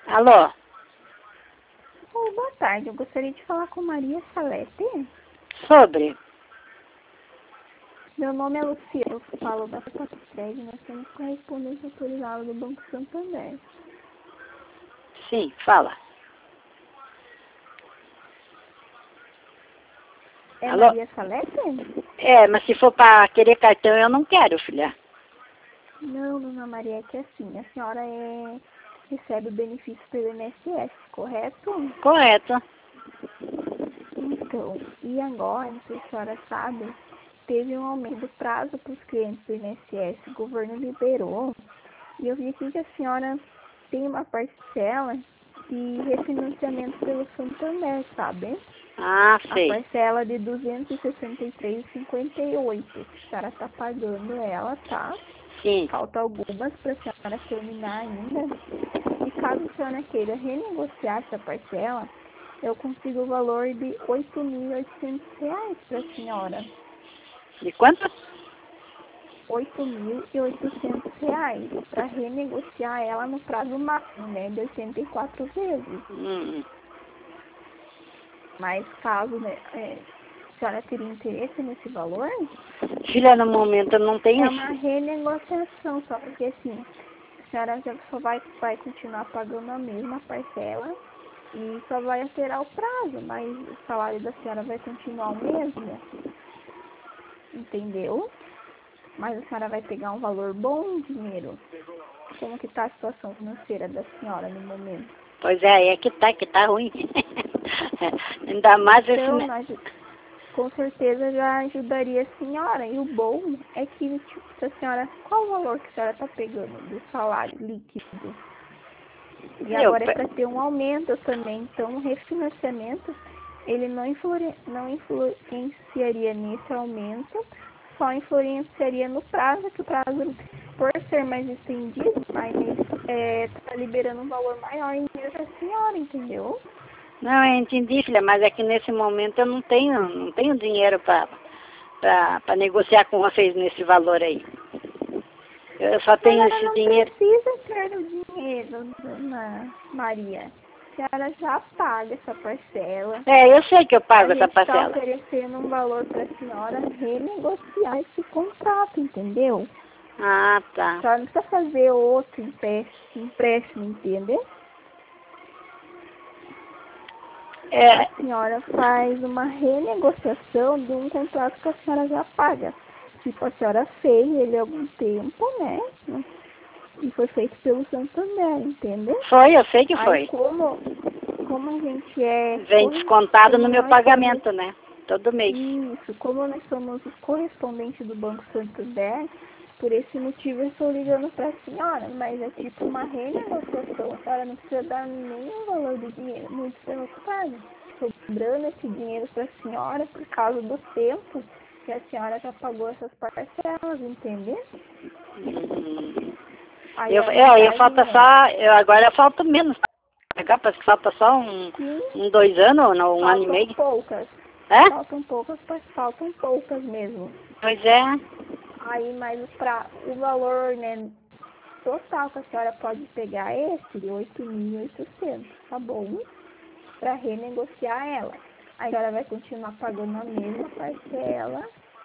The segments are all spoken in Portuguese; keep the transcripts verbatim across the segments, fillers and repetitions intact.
Alô? Oi, boa tarde. Eu gostaria de falar com Maria Salete. Sobre? Meu nome é Luciana, eu falo da Sede, nós temos correspondente autorizado do Banco Santander. Sim, fala. É Alô? Maria Salete? É, mas se for para querer cartão, eu não quero, filha. Não, dona Maria, é que assim, a senhora é... recebe o benefício pelo I N S S, correto? Correto. Então, e agora, não sei se a senhora sabe, teve um aumento do prazo para os clientes do I N S S, o governo liberou, e eu vi aqui que a senhora tem uma parcela de refinanciamento pelo Santander, sabe? Ah, A sei. parcela de duzentos e sessenta e três reais e cinquenta e oito centavos, que a senhora está pagando ela, tá? Sim. Falta algumas para a senhora terminar ainda. E caso a senhora queira renegociar essa parcela, eu consigo o valor de oito mil e oitocentos reais para a senhora. De quanto? oito mil e oitocentos reais para renegociar ela no prazo máximo, né, de oitenta e quatro vezes. Hum. Mas caso, né, é, a senhora teria interesse nesse valor, Filha, no momento eu não tenho é esse... uma renegociação, só porque assim, a senhora já só vai, vai continuar pagando a mesma parcela e só vai alterar o prazo, mas o salário da senhora vai continuar o mesmo, entendeu? Mas a senhora vai pegar um valor bom em dinheiro. Como que está a situação financeira da senhora no momento? Pois é, é que tá, que tá ruim. Ainda mais esse... Então, nós com certeza já ajudaria a senhora. E o bom é que, tipo, se a senhora, qual o valor que a senhora está pegando do salário líquido? E Eu... agora é para ter um aumento também. Então, o refinanciamento, ele não, influi, não influenciaria nesse aumento, só influenciaria no prazo, que o prazo, por ser mais estendido, mas está liberando um valor maior em dinheiro para a senhora, entendeu? Não, eu entendi, filha, mas é que nesse momento eu não tenho, não tenho dinheiro para para negociar com vocês nesse valor aí. Eu só tenho A senhora esse não dinheiro. precisa ter o dinheiro, dona Maria. A senhora já paga essa parcela. É, eu sei que eu A pago essa gente está parcela. oferecendo um valor para a senhora renegociar esse contrato, entendeu? Ah, A tá. senhora não precisa fazer outro empréstimo, empréstimo, entendeu? A É, senhora faz uma renegociação de um contrato que a senhora já paga. Tipo, a senhora fez ele há algum tempo, né? E foi feito pelo Santander, entendeu? foi, eu sei que Aí, foi. como, como a gente é... Vem corre- descontado no Como meu nós somos... pagamento, né? Todo mês. Isso, como nós somos os correspondentes do Banco Santander, por esse motivo eu estou ligando para a senhora, mas é tipo uma renegociação. A senhora não precisa dar nenhum valor de dinheiro, muito pelo contrário. Sobrando esse dinheiro para a senhora por causa do tempo que a senhora já pagou essas parcelas, entendeu? Hum. Aí Eu, a é, eu vantagem falta é, só, eu agora eu falto menos pra pagar, parece que falta só um, sim, um dois anos, ou não, um ano e faltam meio. poucas. É? Faltam poucas, mas faltam poucas mesmo. Pois é. Aí, mas pra, o valor, né, total que a senhora pode pegar é esse de oito mil e oitocentos, tá bom? Para renegociar ela. Aí a senhora vai continuar pagando a mesma parcela.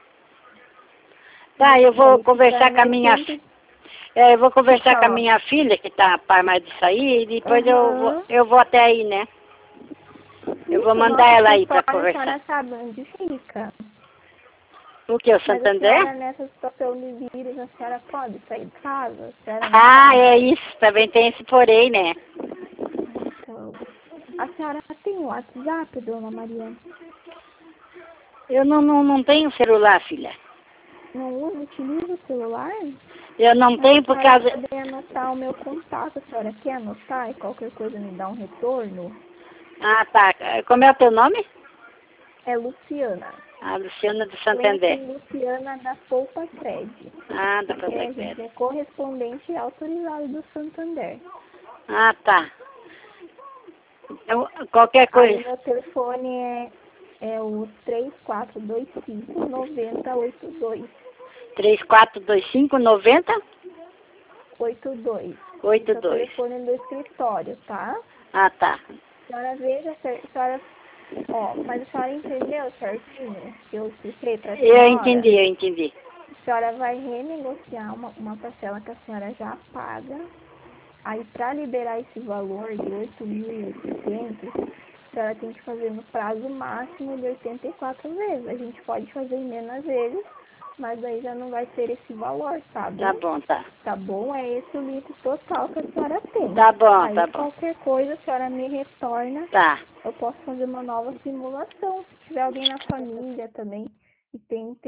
Tá, eu vou Aí conversar ficando com a minha oitenta. é, eu vou conversar com a Fica, ó. minha filha, que tá para mais de sair, e depois eu vou, Aham. eu vou até aí, né? Eu vou Isso, o mandar nosso ela aí para escritório, a conversar. senhora sabe onde fica. O que, o Mas a Santander? senhora, nessa situação de vírus, a senhora pode sair de casa? A senhora não Ah, sabe? é isso, também tem esse porém, né? Então, a senhora tem o WhatsApp, dona Maria? Eu não, não, não tenho celular, filha. Não usa, utiliza o celular? Eu não Mas a tenho por senhora causa... pode anotar o meu contato. A senhora quer anotar e qualquer coisa me dá um retorno? Ah, tá. Como é o teu nome? É Luciana. Ah, Luciana do Põe Santander. assim, Luciana da Poupa Cred. Ah, da É, a gente Santander. é correspondente autorizado do Santander. Ah, tá. Então, qualquer Aí coisa. meu telefone é, é o três quatro dois cinco, nove zero oito dois. três quatro dois cinco noventa oito dois. oito Esse é o dois. telefone do escritório, tá? Ah, tá. A senhora veja, a senhora... Ó, mas a senhora entendeu certinho que eu expliquei pra senhora? Eu entendi, eu entendi. A senhora vai renegociar uma, uma parcela que a senhora já paga. Aí, para liberar esse valor de oito mil e oitocentos, a senhora tem que fazer no prazo máximo de oitenta e quatro vezes. A gente pode fazer em menos vezes, mas aí já não vai ter esse valor, sabe? Tá bom, tá. Tá bom? É esse o limite total que a senhora tem. Tá bom, Aí, tá bom. qualquer coisa, a senhora me retorna. Tá. Eu posso fazer uma nova simulação. Se tiver alguém na família também que tem